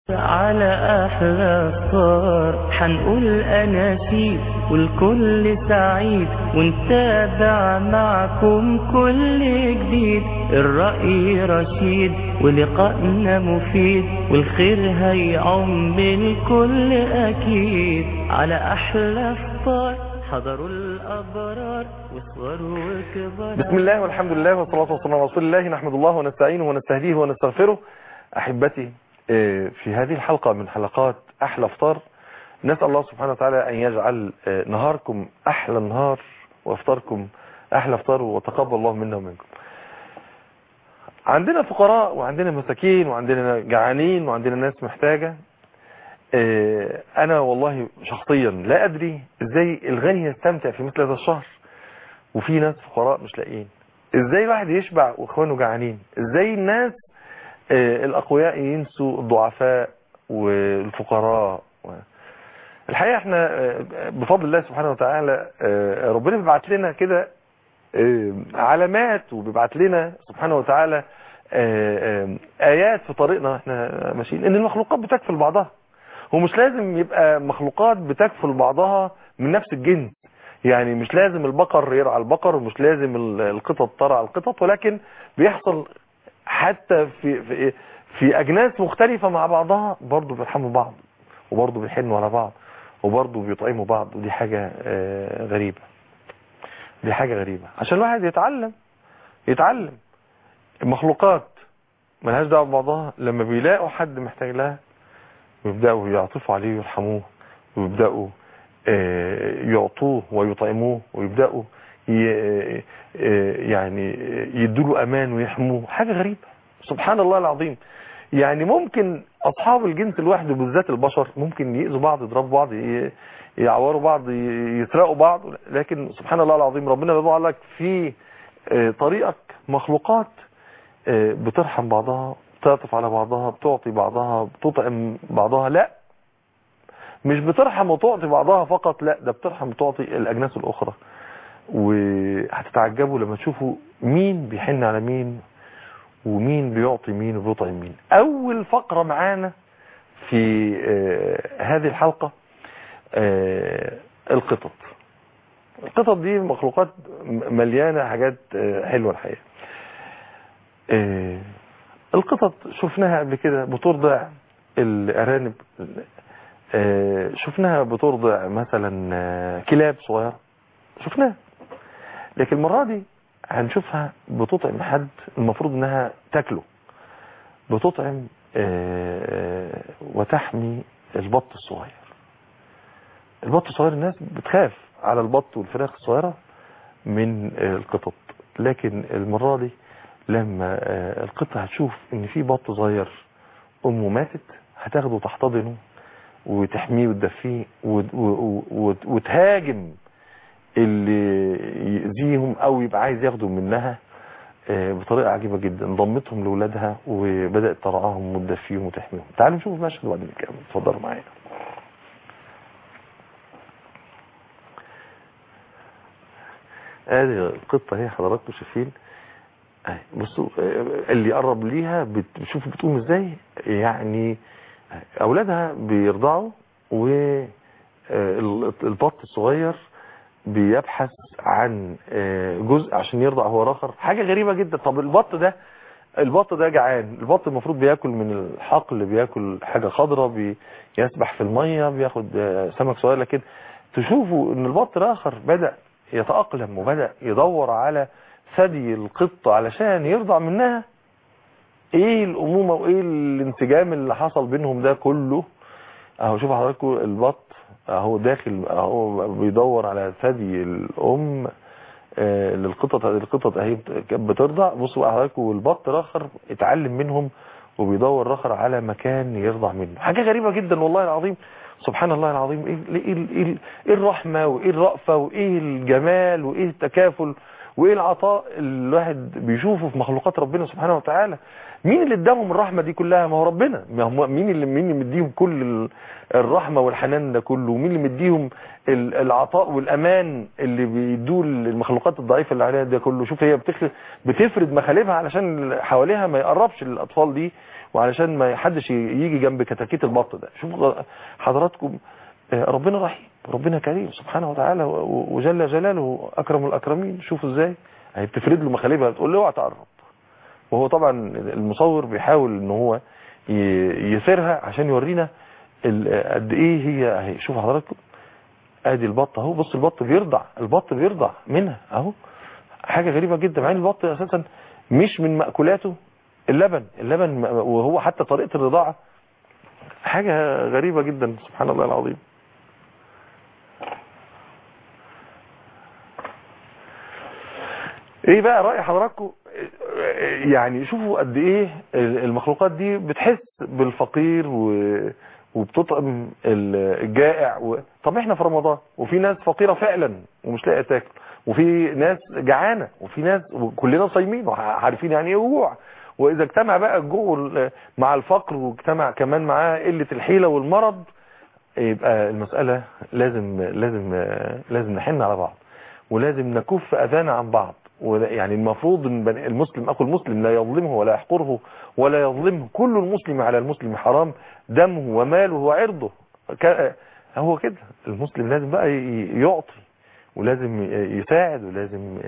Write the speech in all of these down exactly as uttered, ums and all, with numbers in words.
على أحلى فطار حنقول أناشيد والكل سعيد ونتابع معكم كل جديد. الرأي رشيد ولقائنا مفيد والخير هيعم الكل أكيد. على أحلى فطار حضروا الأبرار وصغروا وكبار. بسم الله والحمد لله والصلاة والسلام على رسول الله. نحمد الله ونستعينه ونستهديه ونستغفره. أحبتي، في هذه الحلقة من حلقات أحلى فطار نسأل الله سبحانه وتعالى أن يجعل نهاركم أحلى نهار وافطاركم أحلى فطار، وتقبل الله منا ومنكم. عندنا فقراء وعندنا مساكين وعندنا جعانين وعندنا ناس محتاجة. أنا والله شخصيا لا أدري إزاي الغني يستمتع في مثل هذا الشهر وفي ناس فقراء مش لاقيين. إزاي الواحد يشبع وإخوانه جعانين؟ إزاي الناس الأقوياء ينسوا الضعفاء والفقراء؟ الحقيقة احنا بفضل الله سبحانه وتعالى ربنا بيبعت لنا كده علامات، وبيبعت لنا سبحانه وتعالى آيات في طريقنا احنا ماشيين، ان المخلوقات بتكفل بعضها، ومش لازم يبقى مخلوقات بتكفل بعضها من نفس الجنس. يعني مش لازم البقر يرعى البقر، ومش لازم القطط ترعى القطط، ولكن بيحصل حتى في في في اجناس مختلفة مع بعضها برضه بيرحموا بعض، وبرضه بيحنوا على بعض، وبرضه بيطعموا بعض. ودي حاجة غريبة، دي حاجة غريبة عشان الواحد يتعلم يتعلم المخلوقات ملهاش دعوه ببعضها. لما بيلاقوا حد محتاج لها ويبداوا يعطفوا عليه ويرحموه، ويبداوا يعطوه ويطعموه، ويبداوا يعني يدوا امان ويحموه. حاجه غريبه سبحان الله العظيم. يعني ممكن اصحاب الجنس الواحد وبالذات البشر ممكن يأذوا بعض، يضربوا بعض، يعوروا بعض، يسرقوا بعض، لكن سبحان الله العظيم ربنا بيضع لك في طريقك مخلوقات بترحم بعضها، بتعطف على بعضها، بتعطي بعضها، بتطعم بعضها. لا، مش بترحم وتعطي بعضها فقط، لا ده بترحم وتعطي الأجناس الأخرى. وهتتعجبوا لما تشوفوا مين بيحن على مين، ومين بيعطي مين وبيطعم مين. أول فقرة معانا في هذه الحلقة القطط. القطط دي مخلوقات مليانة حاجات حلوة الحقيقة. القطط شفناها قبل كده بترضع الأرانب، شفناها بترضع مثلا كلاب صغيرة، شفناها. لكن المرة دي هنشوفها بتطعم حد المفروض انها تاكله، بتطعم وتحمي البط الصغير. البط الصغير الناس بتخاف على البط والفراخ الصغيرة من القطط، لكن المرة دي لما القطة هتشوف ان في بط صغير امه ماتت هتاخده تحتضنه وتحميه وتدفيه وتهاجم اللي يأذيهم او يبقى عايز ياخده منها بطريقة عجيبة جدا. ضمتهم لولادها وبدأت ترعاهم وتدفيهم وتحميهم. تعالوا نشوف المشهد وبعدين نكمل. اتفضلوا معايا. ادي القطة هي حضراتكم شايفين. بصوا اللي يقرب ليها بتشوفوا بتقوم ازاي. يعني اولادها بيرضعوا، والبط الصغير بيبحث عن جزء عشان يرضع هو الاخر. حاجه غريبه جدا. طب البط ده البط ده جعان، البط المفروض بياكل من الحقل، بياكل حاجه خضراء، بيسبح في الميه، بياخد سمك صغير. لكن تشوفوا ان البط الاخر بدا يتاقلم وبدا يدور على ثدي القطة علشان يرضع منها. ايه الامومة وايه الانسجام اللي حصل بينهم ده كله؟ اهو شوف حضراتكم البط اهو داخل اهو بيدور على ثدي الام آه للقطط. هذه القطط اهي بترضع. بصوا حضراتكم البط الاخر اتعلم منهم وبيدور الاخر على مكان يرضع منه. حاجة غريبة جدا والله العظيم سبحان الله العظيم. ايه ايه ايه, إيه الرحمة وايه الرأفة وايه الجمال وايه التكافل وايه العطاء اللي الواحد بيشوفه في مخلوقات ربنا سبحانه وتعالى. مين اللي اداهم الرحمه دي كلها؟ ما هو ربنا. مين اللي مين اللي مديهم كل الرحمه والحنان ده كله؟ ومين اللي مديهم العطاء والامان اللي بيدوه للمخلوقات الضعيفه اللي عليها ده كله؟ شوف هي بتفرد مخالبها علشان حواليها ما يقربش الاطفال دي وعلشان ما حدش يجي جنب كتاكيت البط ده. شوفوا حضراتكم ربنا رحيم، ربنا كريم سبحانه وتعالى وجل جلاله اكرم الاكرمين. شوفوا ازاي هي بتفرد له مخالبها، تقول له اوعى تقرب، وهو طبعا المصور بيحاول ان هو يثيرها عشان يورينا قد ايه هي اهي. شوفوا حضراتكم ادي البط اهو، بص البط بيرضع، البط بيرضع منها اهو، حاجه غريبه جدا. مع ان البط اساسا مش من مأكولاته اللبن، اللبن وهو حتى طريقه الرضاعه حاجه غريبه جدا سبحان الله العظيم. ايه بقى رأي حضراتكم؟ يعني شوفوا قد ايه المخلوقات دي بتحس بالفقير وبتطعم الجائع و... طب احنا في رمضان وفي ناس فقيرة فعلا ومش لاقيه تاكل، وفي ناس جعانة، وفي ناس كلنا صايمين وعارفين يعني ايه جوع. واذا اجتمع بقى الجوع مع الفقر واجتمع كمان معاه قلة الحيلة والمرض، يبقى المسألة لازم لازم لازم نحن على بعض، ولازم نكف اذانا عن بعض. يعني المفروض ان المسلم اخو المسلم لا يظلمه ولا يحقره ولا يظلمه. كل المسلم على المسلم حرام دمه وماله وعرضه. هو كده المسلم لازم بقى يعطي ولازم يساعد، ولازم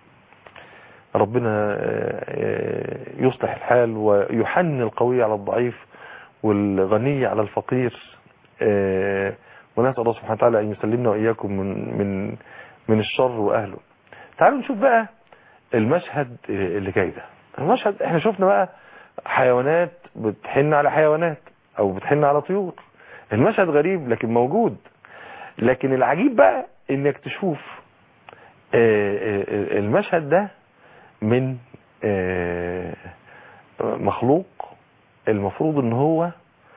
ربنا يصلح الحال ويحن القوي على الضعيف والغني على الفقير. ونسأل الله سبحانه وتعالى أن يسلمنا وإياكم من من من الشر وأهله. تعالوا نشوف بقى المشهد اللي جاي ده. المشهد احنا شفنا بقى حيوانات بتحن على حيوانات او بتحن على طيور. المشهد غريب لكن موجود. لكن العجيب بقى انك تشوف المشهد ده من مخلوق المفروض ان هو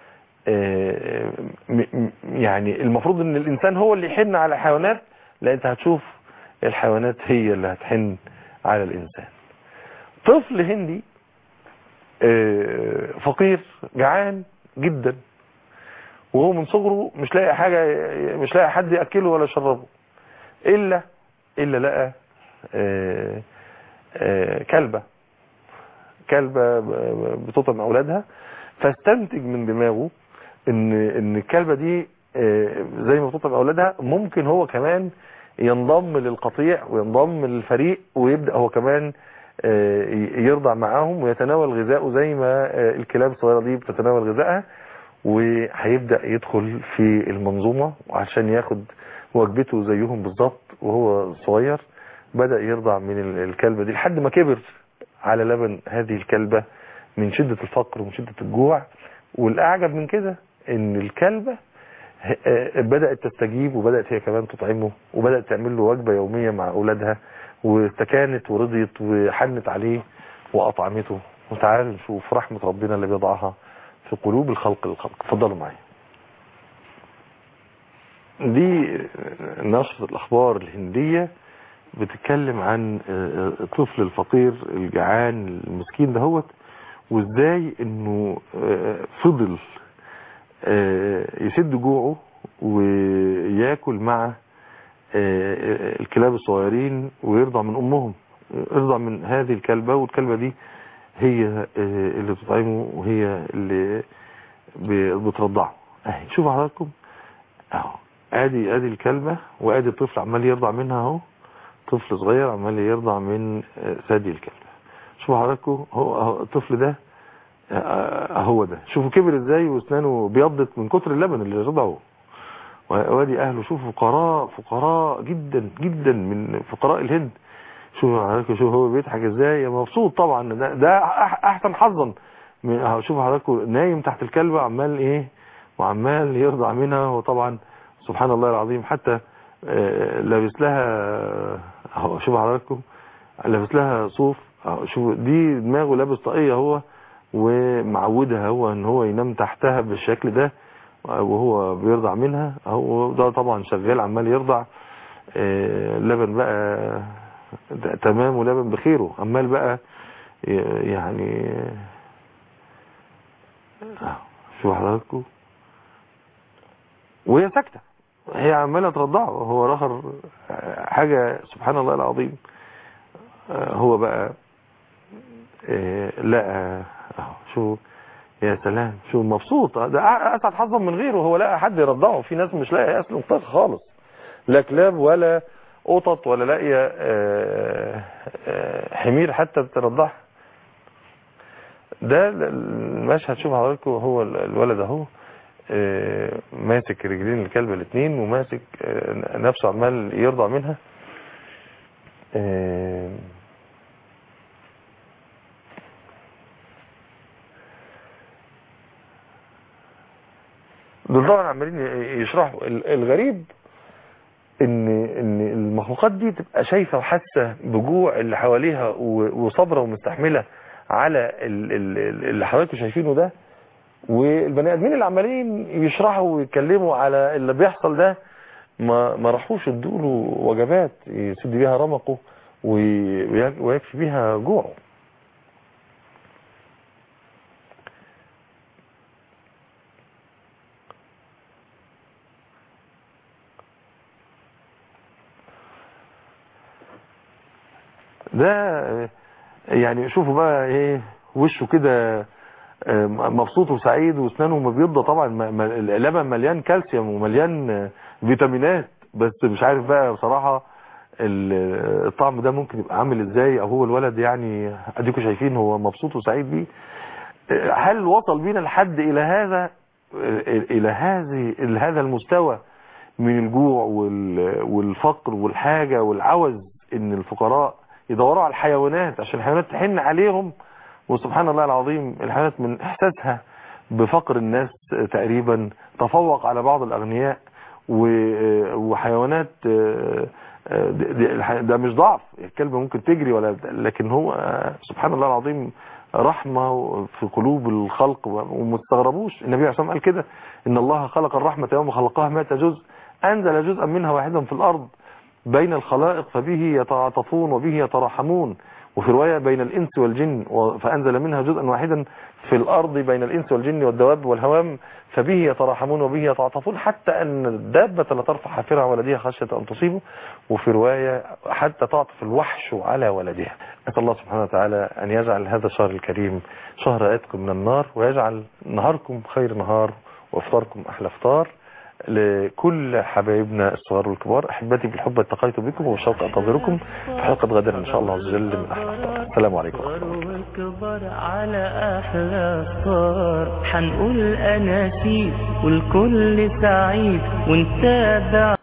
يعني المفروض ان الانسان هو اللي يحن على الحيوانات. لا، انت هتشوف الحيوانات هي اللي هتحن على الإنسان. طفل هندي فقير جعان جدا، وهو من صغره مش لاقي حاجة، مش لاقي حد يأكله ولا يشربه، إلا إلا لقى كلبة كلبة بتطعم أولادها. فاستنتج من دماغه إن إن الكلبة دي زي ما بتطعم أولادها ممكن هو كمان ينضم للقطيع وينضم للفريق، ويبدأ هو كمان يرضع معاهم ويتناول غذائه زي ما الكلاب الصغيرة دي بتتناول غذائها، وهيبدأ يدخل في المنظومة وعشان ياخد وجبته زيهم بالظبط. وهو صغير بدأ يرضع من الكلبة دي لحد ما كبر على لبن هذه الكلبة من شدة الفقر ومن شدة الجوع. والأعجب من كده ان الكلبة بدأت تستجيب، وبدأت هي كمان تطعمه، وبدأت تعمل له وجبة يومية مع أولادها، واستكانت ورضيت وحنت عليه وأطعمته. وتعالوا نشوف رحمة ربنا اللي بيضعها في قلوب الخلق للخلق. اتفضلوا معي. دي نشرة الأخبار الهندية بتتكلم عن الطفل الفقير الجعان المسكين دهوت، وازاي انه فضل يسد جوعه وياكل مع الكلاب الصغيرين ويرضع من امهم، يرضع من هذه الكلبة، والكلبة دي هي اللي بتطعمه وهي اللي بترضعه. اهي شوفوا حضراتكم اهو، ادي ادي الكلبة وادي الطفل عمال يرضع منها اهو، طفل صغير عمال يرضع من ثدي الكلبة. شوفوا حضراتكم هو الطفل ده هو ده، شوفوا كبر ازاي واسنانه بيضت من كتر اللبن اللي رضعه. وادي اهله شوفوا فقراء فقراء جدا جدا من فقراء الهند. شوفوا حضراتكم شوفوا هو بيضحك ازاي، مبسوط طبعا، ده, ده احسن حظا. شوفوا حضراتكم نايم تحت الكلبة عمال ايه وعمال يرضع منها. وطبعا سبحان الله العظيم حتى لابس لها اهو، شوفوا حضراتكم لابس لها صوف اهو، شوفوا دي دماغه لابس طاقية هو، ومعودها هو ان هو ينام تحتها بالشكل ده وهو بيرضع منها اهو. ده طبعا شغال عمال يرضع لبن بقى تمام ولبن بخيره، عمال بقى يعني شوفوا حضراتكم وهي ساكته، هي عماله ترضعه وهو رخر حاجه سبحان الله العظيم. هو بقى لقى اهو شو يا سلام، شو مبسوط، ده اسعد حظا من غيره، هو لاقي حد يرضعه. في ناس مش لاقي اصلا طفل خالص، لا كلاب ولا قطط ولا لاقيه حمير حتى ترضعها. ده المشهد شوف حضراتكم، هو الولد اهو ماسك رجلين الكلب الاثنين وماسك نفسه عمال يرضع منها. دول طبعا عمالين يشرحوا. الغريب ان ان المخلوقات دي تبقى شايفه وحاسه بجوع اللي حواليها وصابره ومستحمله على اللي حضراتكم شايفينه ده، والبني ادمين اللي عمالين يشرحوا ويتكلموا على اللي بيحصل ده ما ما راحوش يدوا له وجبات يسد بيها رمقه ويكفي بيها جوعه. ده يعني شوفوا بقى ايه وشه كده مبسوط وسعيد واسنانه مبيضة. طبعا اللبن مليان كالسيوم ومليان فيتامينات، بس مش عارف بقى بصراحة الطعم ده ممكن يبقى عامل ازاي، او هو الولد يعني اديكم شايفين هو مبسوط وسعيد بيه. هل وصل بينا لحد الى هذا الى هذه الى هذا المستوى من الجوع والفقر والحاجة والعوز ان الفقراء يدوروا على الحيوانات عشان الحيوانات تحن عليهم؟ وسبحان الله العظيم الحيوانات من احساسها بفقر الناس تقريبا تفوق على بعض الاغنياء، وحيوانات ده مش ضعف، الكلب ممكن تجري ولا، لكن هو سبحان الله العظيم رحمة في قلوب الخلق وما تستغربوش. النبي عليه الصلاة والسلام قال كده ان الله خلق الرحمة يوم خلقها مائة جزء، انزل جزءا منها واحدا في الارض بين الخلائق فبه يتعاطفون وبه يتراحمون، وفي رواية بين الإنس والجن فأنزل منها جزءا واحدا في الأرض بين الإنس والجن والدواب والهوام فبه يتراحمون وبه يتعاطفون، حتى أن الدابة لا ترفع حافرها ولدها خشية أن تصيبه، وفي رواية حتى تعطف الوحش على ولدها. أسأل الله سبحانه وتعالى أن يجعل هذا الشهر الكريم شهر عتق من النار، ويجعل نهاركم خير نهار وافطاركم أحلى افطار. لكل حبايبنا الصغار والكبار، احبتي بالحب التقيت بكم والشوق انتظركم في حلقه غدا ان شاء الله عز وجل من احلى افطار. السلام عليكم ورحمه الله وبكبر على احلى افطار، حنقول اناشيد والكل سعيد ونتابع